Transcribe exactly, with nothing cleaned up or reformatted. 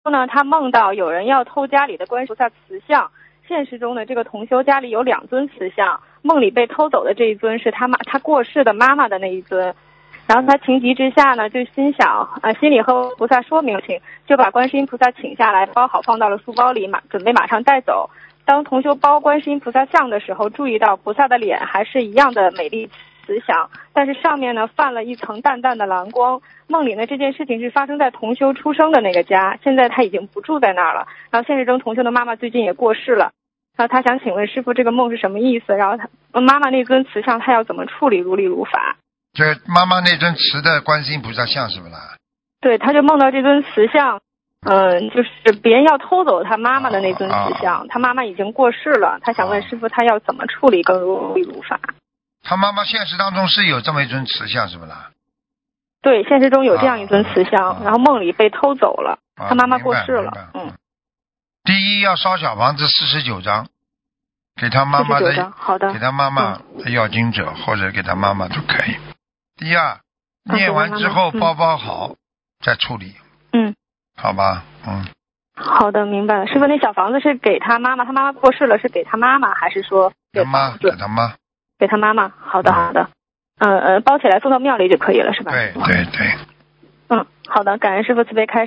呢，他梦到有人要偷家里的观世菩萨瓷像。现实中的这个同修家里有两尊瓷像，梦里被偷走的这一尊是他妈他过世的妈妈的那一尊。然后他情急之下呢，就心想啊、呃，心里和菩萨说明情，就把观世音菩萨请下来，包好放到了书包里，马准备马上带走。当同修包观世音菩萨像的时候，注意到菩萨的脸还是一样的美丽慈祥，但是上面呢泛了一层淡淡的蓝光。梦里呢这件事情是发生在同修出生的那个家，现在他已经不住在那儿了。然后现实中同修的妈妈最近也过世了，然后他想请问师父这个梦是什么意思？然后他妈妈那尊瓷像他要怎么处理，如理如法？ 这妈妈那尊瓷的观世音菩萨像是不啦？ 对，他就梦到这尊瓷像，嗯，就是别人要偷走他妈妈的那尊瓷像， 哦哦、 他妈妈已经过世了，他想问师父他要怎么处理更如理如法？ 他妈妈现实当中是有这么一尊瓷像是不啦？ 对，现实中有这样一尊瓷像， 啊、 然后梦里被偷走了， 啊、 他妈妈过世了。嗯。 第一要烧小房子四十九张，给他妈妈的， 好的， 给他妈妈的要经者、嗯、或者给他妈妈都可以。第二，念完之后包包好、嗯、再处理。 嗯， 好吧，嗯。 好的，明白了。师父，那小房子是给他妈妈，他妈妈过世了，是给他妈妈还是说给他妈？给他妈。 给他妈妈。好的，好的。嗯呃，包起来送到庙里就可以了，是吧？ 对对对。 嗯，好的，感恩师父慈悲开示。